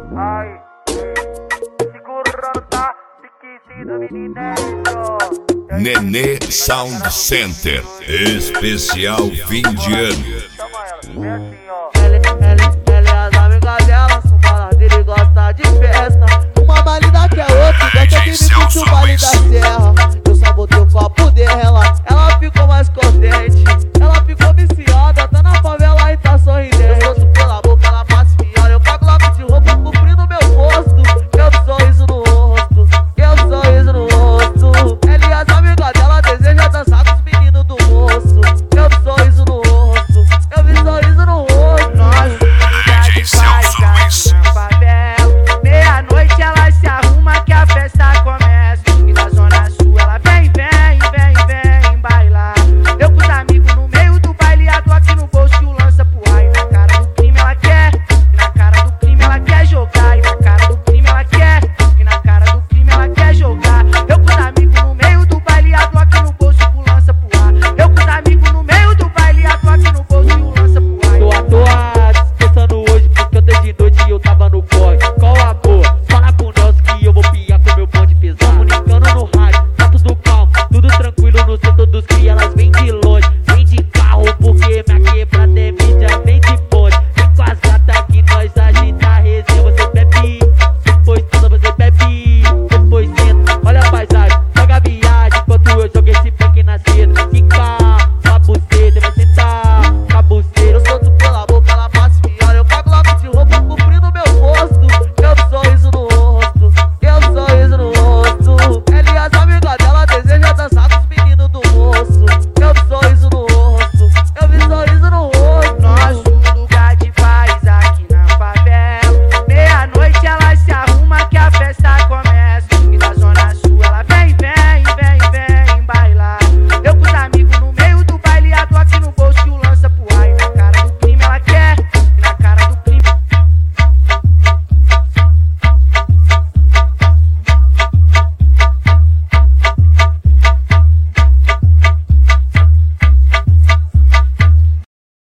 Ai, segurando, tá? Esquecido, menino. Nenê Sound Center, especial fim de ano. Chama ela, é assim, ó. Ela é as amigas dela, são baladeira e gosta de festa. Uma balida que é outra, gosta de vir o baile da serra. Eu só botei o copo dela,